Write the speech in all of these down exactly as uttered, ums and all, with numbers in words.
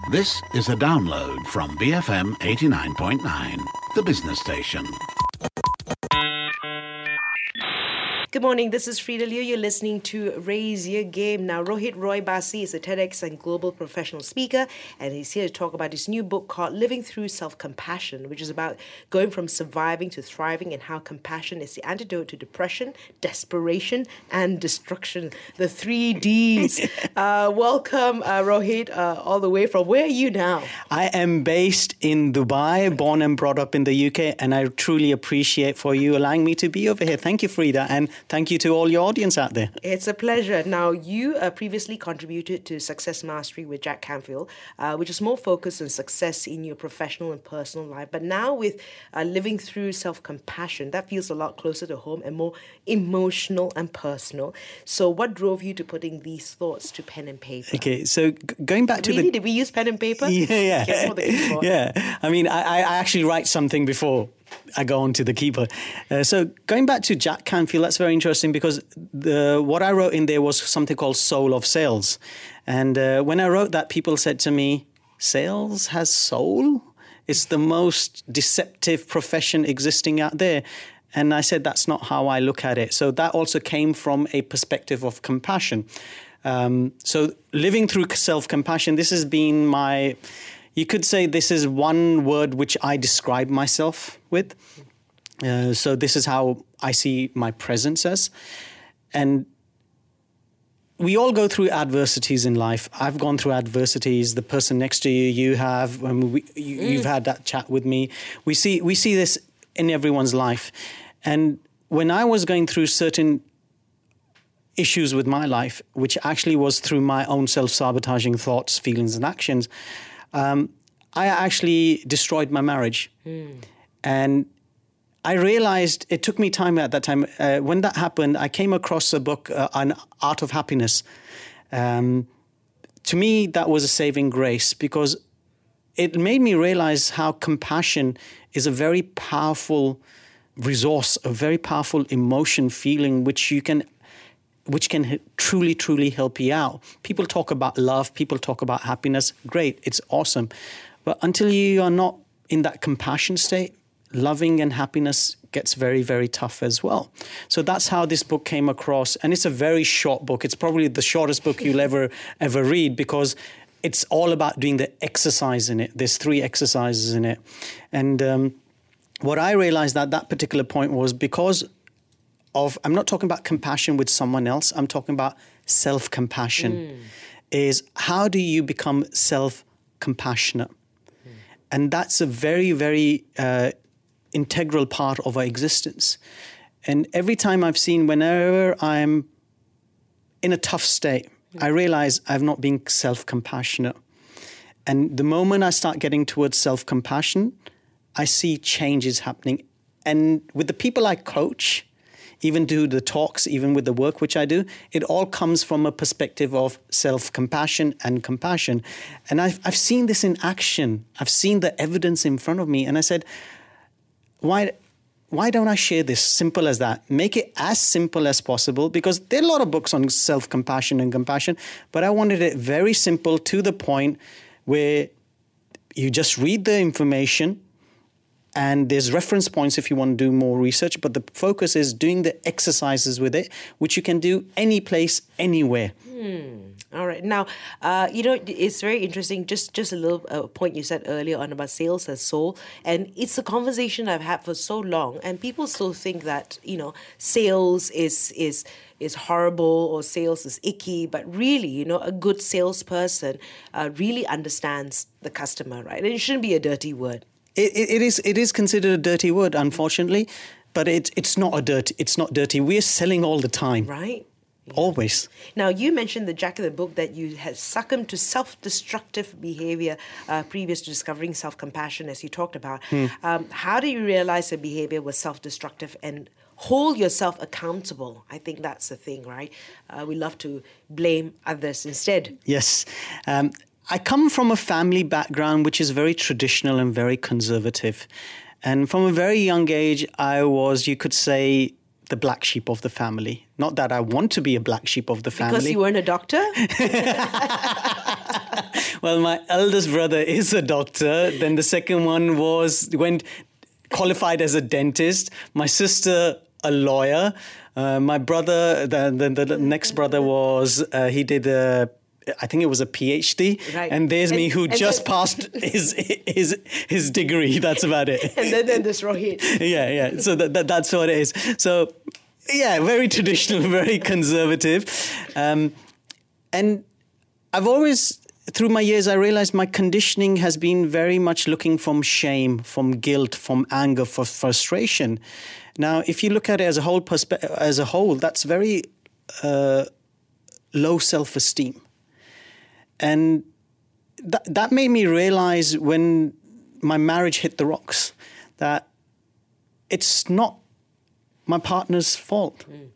This is a download from B F M eighty-nine point nine, the business station. Good morning, this is Frida Liu. You're listening to Raise Your Game. Now, Rohit Roy Basi is a TEDx and global professional speaker, and he's here to talk about his new book called Living Through Self-Compassion, which is about going from surviving to thriving and how compassion is the antidote to depression, desperation, and destruction. The three Ds. uh, welcome, uh, Rohit, uh, all the way from, where are you now? I am based in Dubai, born and brought up in the U K, and I truly appreciate for you allowing me to be over here. Thank you, Frida, and thank you to all your audience out there. It's a pleasure. Now, you uh, previously contributed to Success Mastery with Jack Canfield, uh, which is more focused on success in your professional and personal life. But now with uh, Living Through Self-Compassion, that feels a lot closer to home and more emotional and personal. So what drove you to putting these thoughts to pen and paper? Okay, so g- going back to really? the... Did we use pen and paper? Yeah, yeah. Okay, yeah. I mean, I, I actually write something before I go on to the keyboard. Uh, so going back to Jack Canfield, that's very interesting because the what I wrote in there was something called Soul of Sales. And uh, when I wrote that, people said to me, sales has soul? It's the most deceptive profession existing out there. And I said, that's not how I look at it. So that also came from a perspective of compassion. Um, so living through self-compassion, this has been my... You could say this is one word which I describe myself with. Uh, so this is how I see my presence as. And we all go through adversities in life. I've gone through adversities. The person next to you, you have. Um, we, you, mm. You've had that chat with me. We see we see this in everyone's life. And when I was going through certain issues with my life, which actually was through my own self-sabotaging thoughts, feelings, and actions, Um, I actually destroyed my marriage. Mm. And I realized it took me time at that time. Uh, when that happened, I came across a book, uh, An Art of Happiness. Um, to me, that was a saving grace because it made me realize how compassion is a very powerful resource, a very powerful emotion, feeling, which you can which can h- truly, truly help you out. People talk about love, people talk about happiness. Great, it's awesome. But until you are not in that compassion state, loving and happiness gets very, very tough as well. So that's how this book came across. And it's a very short book. It's probably the shortest book you'll ever, ever read because it's all about doing the exercise in it. There's three exercises in it. And um, what I realized at that particular point was because of, I'm not talking about compassion with someone else, I'm talking about self-compassion, mm. is how do you become self-compassionate? Mm. And that's a very, very uh, integral part of our existence. And every time I've seen, whenever I'm in a tough state, mm. I realize I've not been self-compassionate. And the moment I start getting towards self-compassion, I see changes happening. And with the people I coach, even do the talks, even with the work which I do, it all comes from a perspective of self-compassion and compassion. And I've, I've seen this in action. I've seen the evidence in front of me. And I said, why, why don't I share this? Simple as that. Make it as simple as possible because there are a lot of books on self-compassion and compassion, but I wanted it very simple to the point where you just read the information. And there's reference points if you want to do more research, but the focus is doing the exercises with it, which you can do any place, anywhere. Hmm. All right. Now, uh, you know, it's very interesting. Just just a little uh, point you said earlier on about sales as soul. And it's a conversation I've had for so long. And people still think that, you know, sales is is is horrible or sales is icky. But really, you know, a good salesperson uh, really understands the customer, right? And it shouldn't be a dirty word. It, it is it is considered a dirty word, unfortunately, but it's it's not a dirty. It's not dirty. We're selling all the time, right? Yeah. Always. Now, you mentioned the Jack in the book that you had succumbed to self-destructive behavior uh, previous to discovering self-compassion, as you talked about. Hmm. Um, how do you realize the behavior was self-destructive and hold yourself accountable? I think that's the thing, right? Uh, we love to blame others instead. Yes. Um, I come from a family background which is very traditional and very conservative. And from a very young age, I was, you could say, the black sheep of the family. Not that I want to be a black sheep of the family. Because you weren't a doctor? Well, my eldest brother is a doctor. Then the second one was went qualified as a dentist. My sister, a lawyer. Uh, my brother, the, the, the next brother was, uh, he did a, I think it was a PhD. Right. And there's and, me who just then, passed his, his his degree. That's about it. And then, then there's Rohit. yeah, yeah. So that, that that's what it is. So, yeah, very traditional, very conservative. Um, and I've always, through my years, I realized my conditioning has been very much looking from shame, from guilt, from anger, for frustration. Now, if you look at it as a whole, perspe- as a whole, that's very uh, low self-esteem. And that that made me realize when my marriage hit the rocks that it's not my partner's fault. Mm.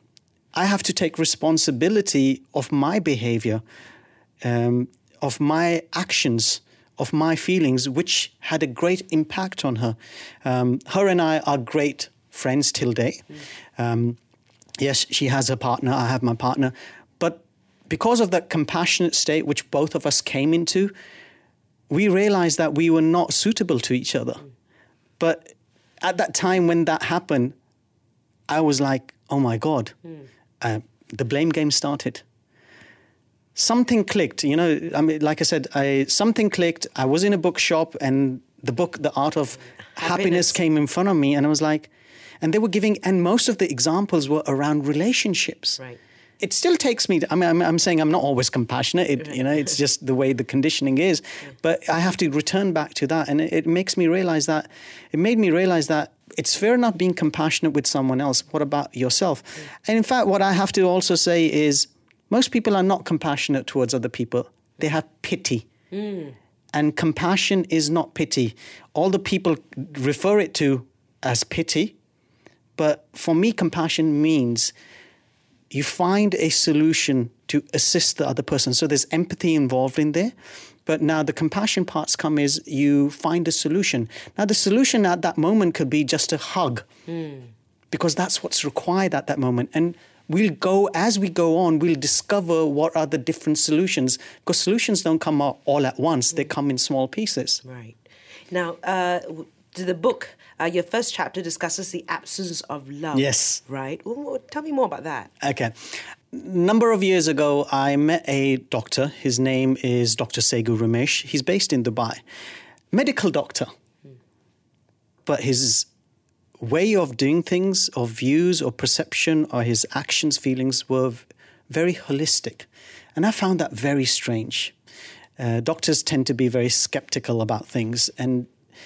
I have to take responsibility of my behavior, um, of my actions, of my feelings, which had a great impact on her. Um, her and I are great friends till date. Mm. Um, yes, she has a partner, I have my partner. But because of that compassionate state which both of us came into, we realized that we were not suitable to each other. Mm. But at that time when that happened, I was like, oh my God, mm. uh, the blame game started. Something clicked, you know, I mean, like I said, I, something clicked. I was in a bookshop and the book, The Art of Happiness. Happiness, came in front of me and I was like, and they were giving, and most of the examples were around relationships. Right. It still takes me, to, I mean, I'm, I'm saying I'm not always compassionate, it, you know, it's just the way the conditioning is. Yeah. But I have to return back to that. And it, it makes me realize that, it made me realize that it's fair enough being compassionate with someone else. What about yourself? Yeah. And in fact, what I have to also say is most people are not compassionate towards other people. They have pity. Mm. And compassion is not pity. All the people refer it to as pity. But for me, compassion means you find a solution to assist the other person. So there's empathy involved in there. But now the compassion parts come is you find a solution. Now the solution at that moment could be just a hug. Mm. Because that's what's required at that moment. And we'll go, as we go on, we'll discover what are the different solutions. Because solutions don't come out all at once. Mm. They come in small pieces. Right. Now, uh, the book, uh, your first chapter discusses the absence of love. Yes. Right? Well, tell me more about that. Okay. Number of years ago, I met a doctor. His name is Doctor Segu Ramesh. He's based in Dubai. Medical doctor. Hmm. But his way of doing things, or views, or perception, or his actions, feelings were very holistic. And I found that very strange. Uh, doctors tend to be very skeptical about things. And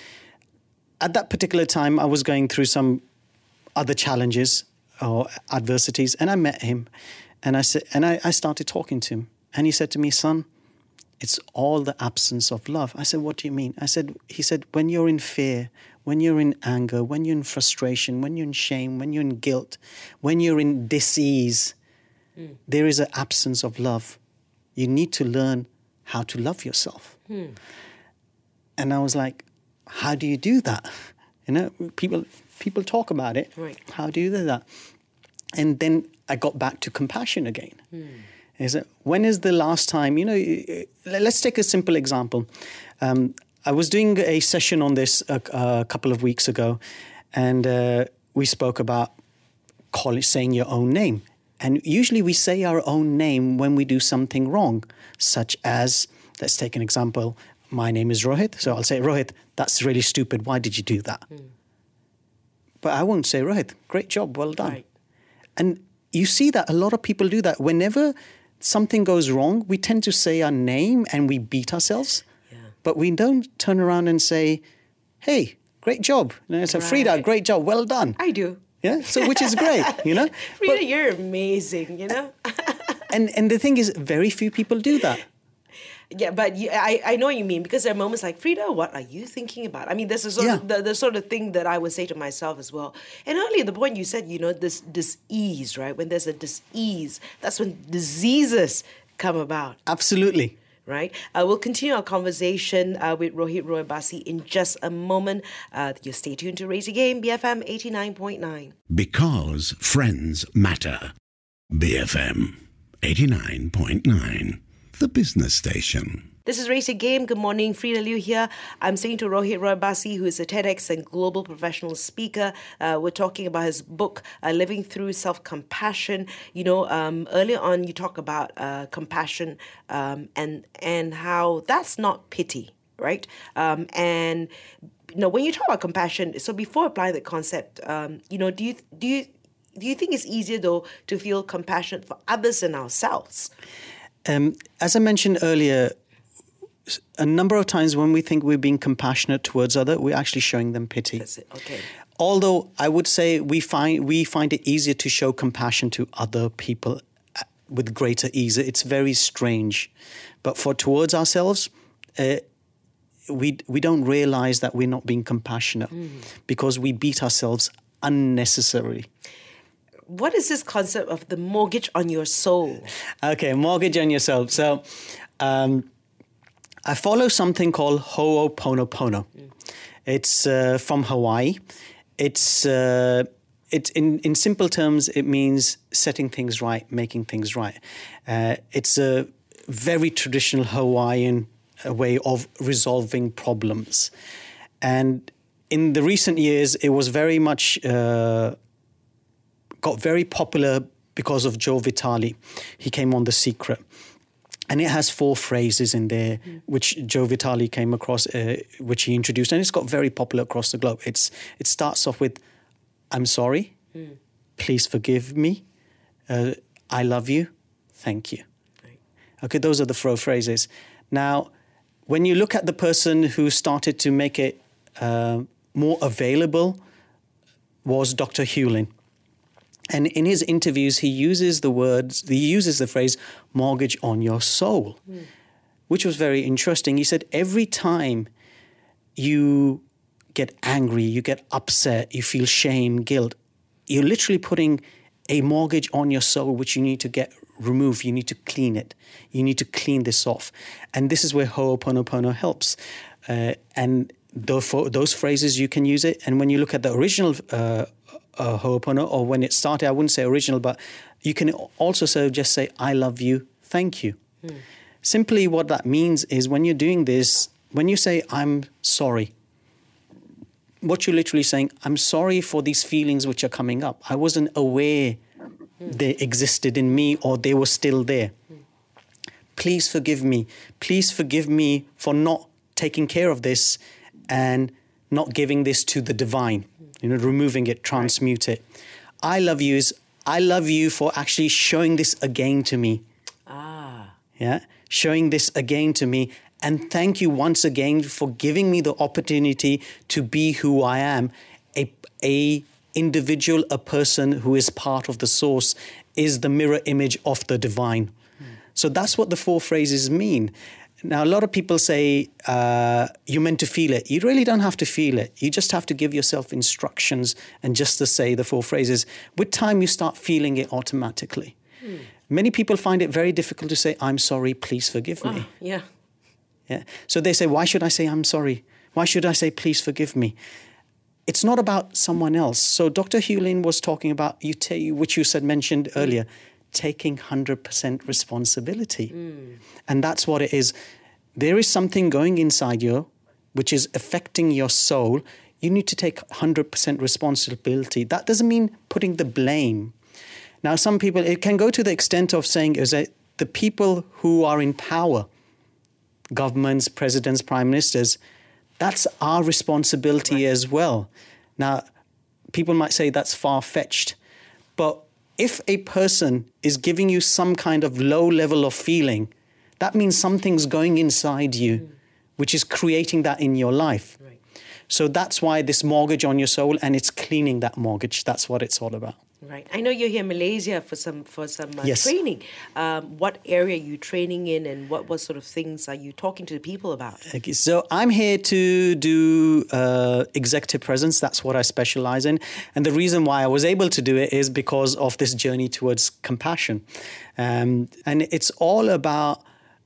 at that particular time, I was going through some other challenges or adversities, and I met him. And I said, and I, I started talking to him. And he said to me, son, it's all the absence of love. I said, what do you mean? I said, he said, when you're in fear, when you're in anger, when you're in frustration, when you're in shame, when you're in guilt, when you're in disease, mm. there is an absence of love. You need to learn how to love yourself. Mm. And I was like, how do you do that? You know, people people talk about it. Right. How do you do that? And then I got back to compassion again. Mm. Is it, when is the last time, you know, let's take a simple example. Um, I was doing a session on this a, a couple of weeks ago, and uh, we spoke about call it, saying your own name. And usually we say our own name when we do something wrong, such as, let's take an example, my name is Rohit, so I'll say, Rohit, that's really stupid, why did you do that? Mm. But I won't say, Rohit, great job, well done. Right. And you see that a lot of people do that. Whenever something goes wrong, we tend to say our name and we beat ourselves. Yeah. But we don't turn around and say, hey, great job. You know, so right. Frida, great job, well done. I do. Yeah, so which is great, you know. Frida, but, you're amazing, you know. and and the thing is, very few people do that. Yeah, but you, I, I know what you mean, because there are moments like, Frida, what are you thinking about? I mean, this is sort yeah. of the, the sort of thing that I would say to myself as well. And earlier, the point you said, you know, this dis-ease, right? When there's a dis-ease, that's when diseases come about. Absolutely. Right? Uh, we'll continue our conversation uh, with Rohit Roy Basi in just a moment. Uh, you stay tuned to Raise Your Game, B F M eighty-nine point nine. Because friends matter. B F M eighty-nine point nine. The business station. This is Race Your Game. Good morning, Frida Liu here. I'm saying to Rohit Roy Basi, who is a TEDx and global professional speaker. Uh, we're talking about his book, uh, Living Through Self-Compassion. You know, um, earlier on you talk about uh, compassion um, and and how that's not pity, right? Um, and you know, when you talk about compassion, so before applying the concept, um, you know, do you do you do you think it's easier though to feel compassion for others than ourselves? Um, as I mentioned earlier, a number of times when we think we're being compassionate towards others, we're actually showing them pity. That's it. Okay. Although I would say we find we find it easier to show compassion to other people with greater ease. It's very strange, but for towards ourselves, uh, we we don't realize that we're not being compassionate mm. because we beat ourselves unnecessarily. What is this concept of the mortgage on your soul? Okay, mortgage on your soul. So. Um, I follow something called Ho'oponopono. Mm. It's uh, from Hawaii. It's uh, it's in, in simple terms, it means setting things right, making things right. Uh, it's a very traditional Hawaiian way of resolving problems. And in the recent years, it was very much, uh, got very popular because of Joe Vitale. He came on The Secret. And it has four phrases in there, mm. which Joe Vitale came across, uh, which he introduced, and it's got very popular across the globe. It's It starts off with, I'm sorry, mm. please forgive me, uh, I love you, thank you. Right. Okay, those are the four phrases. Now, when you look at the person who started to make it uh, more available was Doctor Hewlin. And in his interviews, he uses the words, he uses the phrase, mortgage on your soul, mm. which was very interesting. He said, every time you get angry, you get upset, you feel shame, guilt, you're literally putting a mortgage on your soul, which you need to get removed. You need to clean it. You need to clean this off. And this is where Ho'oponopono helps. Uh, and those phrases, you can use it. And when you look at the original uh, Uh, Ho'opono, or when it started, I wouldn't say original, but you can also so just say, I love you, thank you. Mm. Simply what that means is when you're doing this, when you say, I'm sorry, what you're literally saying, I'm sorry for these feelings which are coming up. I wasn't aware mm. they existed in me or they were still there. Mm. Please forgive me. Please forgive me for not taking care of this and not giving this to the divine. You know, removing it, transmute it. I love you is, I love you for actually showing this again to me. Ah. Yeah, showing this again to me. And thank you once again for giving me the opportunity to be who I am. A, a individual, a person who is part of the source, is the mirror image of the divine. Hmm. So that's what the four phrases mean. Now, a lot of people say uh, you're meant to feel it. You really don't have to feel it. You just have to give yourself instructions and just to say the four phrases. With time, you start feeling it automatically. Mm. Many people find it very difficult to say, I'm sorry, please forgive me. Oh, yeah. Yeah. So they say, why should I say I'm sorry? Why should I say, please forgive me? It's not about someone else. So Doctor Hewlin was talking about, you t- which you said mentioned earlier, taking one hundred percent responsibility. Mm. And that's what it is. There is something going inside you which is affecting your soul. You need to take one hundred percent responsibility. That doesn't mean putting the blame. Now, some people, it can go to the extent of saying is that the people who are in power, governments, presidents, prime ministers, that's our responsibility right. as well. Now, people might say that's far-fetched, but if a person is giving you some kind of low level of feeling, that means something's going inside you, mm. which is creating that in your life. Right. So that's why this mortgage on your soul, and it's cleaning that mortgage. That's what it's all about. Right. I know you're here in Malaysia for some for some uh, yes. training. Um, what area are you training in, and what, what sort of things are you talking to the people about? Okay, so I'm here to do uh, executive presence. That's what I specialize in. And the reason why I was able to do it is because of this journey towards compassion. Um, and it's all about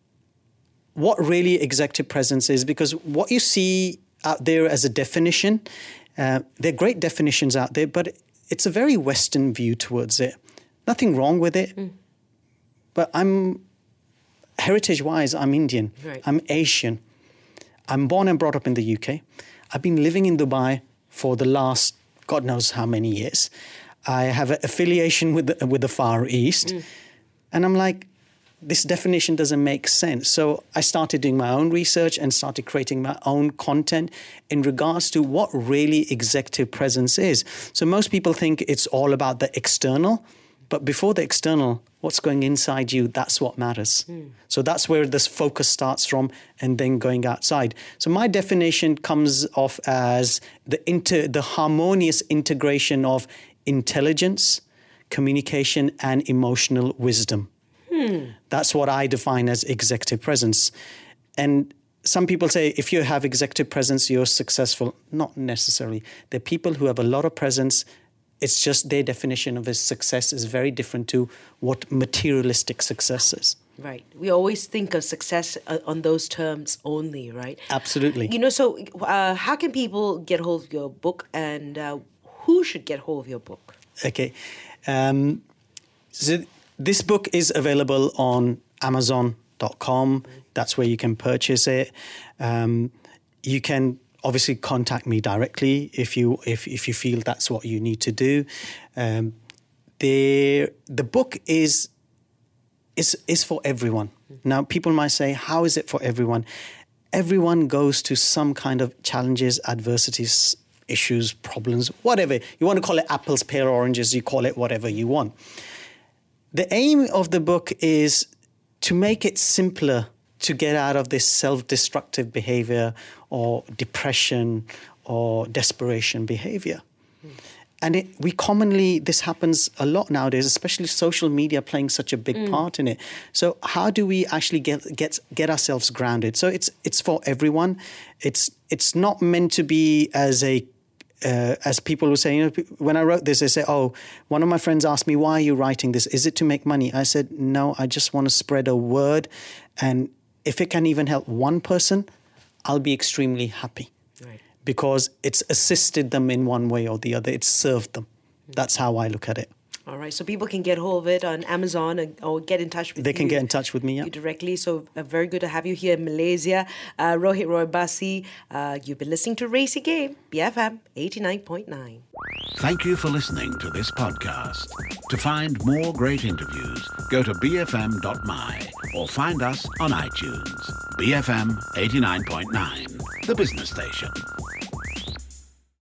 what really executive presence is, because what you see out there as a definition, uh, there are great definitions out there, but it's a very Western view towards it. Nothing wrong with it. Mm. But I'm, heritage-wise, I'm Indian. Right. I'm Asian. I'm born and brought up in the U K. I've been living in Dubai for the last God knows how many years. I have an affiliation with the, with the Far East. Mm. And I'm like, this definition doesn't make sense. So I started doing my own research and started creating my own content in regards to what really executive presence is. So most people think it's all about the external, but before the external, what's going inside you, that's what matters. Mm. So that's where this focus starts from, and then going outside. So my definition comes off as the inter, the harmonious integration of intelligence, communication, and emotional wisdom. Hmm. That's what I define as executive presence. And some people say if you have executive presence, you're successful. Not necessarily. There are people who have a lot of presence. It's just their definition of his success is very different to what materialistic success is. Right. We always think of success uh, on those terms only, right? Absolutely. You know, so uh, how can people get hold of your book, and uh, who should get hold of your book? Okay. Um, so this book is available on amazon dot com. That's where you can purchase it. Um, you can obviously contact me directly if you if, if you feel that's what you need to do. Um, the the book is is is for everyone. Now, people might say, how is it for everyone? Everyone goes to some kind of challenges, adversities, issues, problems, whatever. You want to call it apples, pear, oranges, you call it whatever you want. The aim of the book is to make it simpler to get out of this self-destructive behavior or depression or desperation behavior. Mm. And it, we commonly, this happens a lot nowadays, especially social media playing such a big mm. part in it. So how do we actually get get get ourselves grounded? So it's it's for everyone. It's it's not meant to be as a Uh, as people were saying, you know, when I wrote this, they say, oh, one of my friends asked me, why are you writing this? Is it to make money? I said, no, I just want to spread a word. And if it can even help one person, I'll be extremely happy. Right. Because it's assisted them in one way or the other. It's served them. Mm-hmm. That's how I look at it. All right, so people can get hold of it on Amazon and, or get in touch with they you. They can get in touch with me, yeah. Directly. So uh, very good to have you here in Malaysia. Uh, Rohit Roy Basi, uh, you've been listening to Raise Your Game, B F M eighty-nine point nine. Thank you for listening to this podcast. To find more great interviews, go to b f m dot m y or find us on iTunes. B F M eighty-nine point nine, the business station.